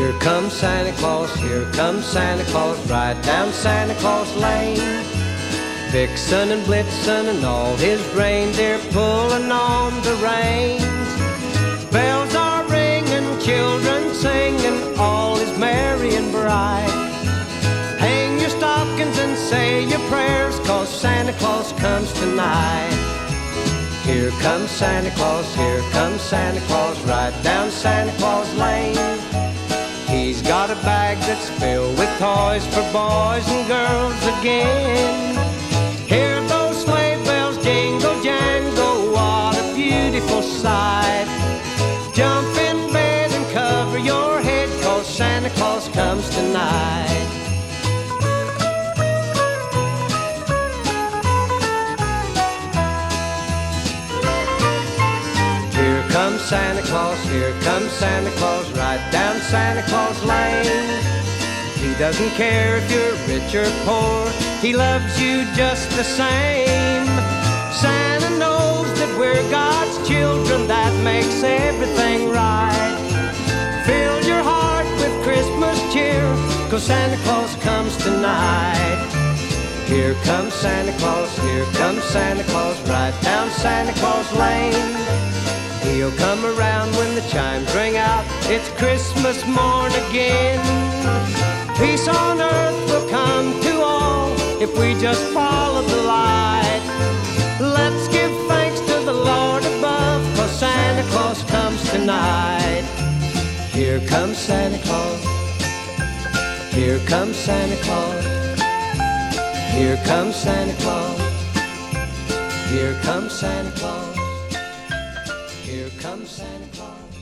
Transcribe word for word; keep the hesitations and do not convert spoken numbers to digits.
Here comes Santa Claus, here comes Santa Claus, right down Santa Claus Lane. Vixen and Blitzen and all his reindeer pulling on the reins. Bells are ringing, children singing, all is merry and bright. Hang your stockings and say your prayers, 'cause Santa Claus comes tonight. Here comes Santa Claus, here comes Santa Claus, right down Santa Claus Lane. He's got a bag that's filled with toys for boys and girls again. Hear those sleigh bells jingle jangle, what a beautiful sight. Jump in bed and cover your head, 'cause Santa Claus comes tonight. Here comes Santa Claus, here comes Santa Claus, right down Santa Claus Lane. He doesn't care if you're rich or poor, he loves you just the same. Santa knows that we're God's children, that makes everything right. Fill your heart with Christmas cheer, 'cause Santa Claus comes tonight. Here comes Santa Claus, here comes Santa Claus, right down Santa Claus Lane. He'll come around when the chimes ring out, it's Christmas morn again. Peace on earth will come to all if we just follow the light. Let's give thanks to the Lord above, 'cause Santa Claus comes tonight. Here comes Santa Claus, here comes Santa Claus, here comes Santa Claus, here comes Santa Claus, here comes Santa Claus.